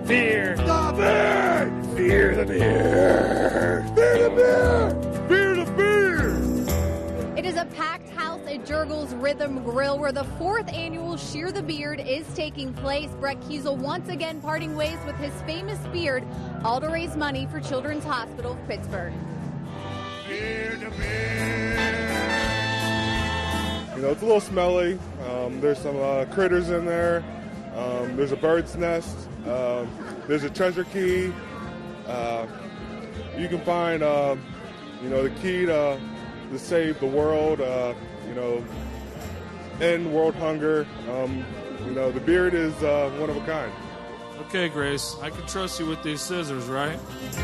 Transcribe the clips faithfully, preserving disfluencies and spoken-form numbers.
Fear the beard! Fear the beard! Fear the beard! Fear the beard! It is a packed house at Jurgles Rhythm Grill where the fourth annual Shear the Beard is taking place. Brett Kiesel once again parting ways with his famous beard, all to raise money for Children's Hospital of Pittsburgh. Fear the beard! You know, it's a little smelly. Um, there's some uh, critters in there. Um, there's a bird's nest. Uh, there's a treasure key. Uh, you can find, uh, you know, the key to, to save the world, uh, you know, end world hunger. Um, you know, the beard is uh, one of a kind. Okay, Grace, I can trust you with these scissors, right?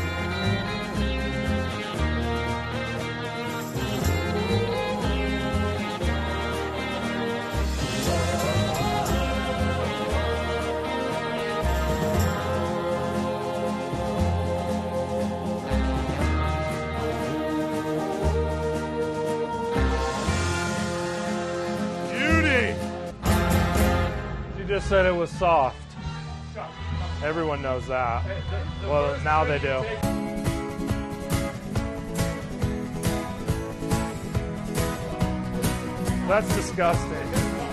Just said it was soft. Everyone knows that. Well, now they do. That's disgusting.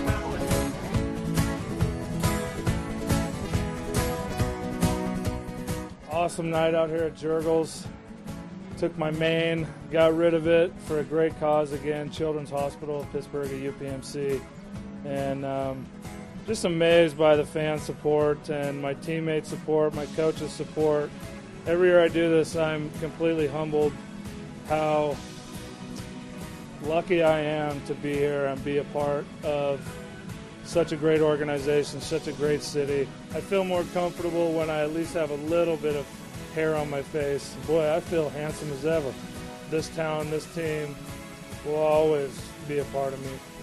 Awesome night out here at Jurgles. Took my mane, got rid of it for a great cause again, Children's Hospital of Pittsburgh at U P M C. And um, just amazed by the fan support and my teammates' support, my coaches' support. Every year I do this, I'm completely humbled how lucky I am to be here and be a part of such a great organization, such a great city. I feel more comfortable when I at least have a little bit of hair on my face. Boy, I feel handsome as ever. This town, this team will always be a part of me.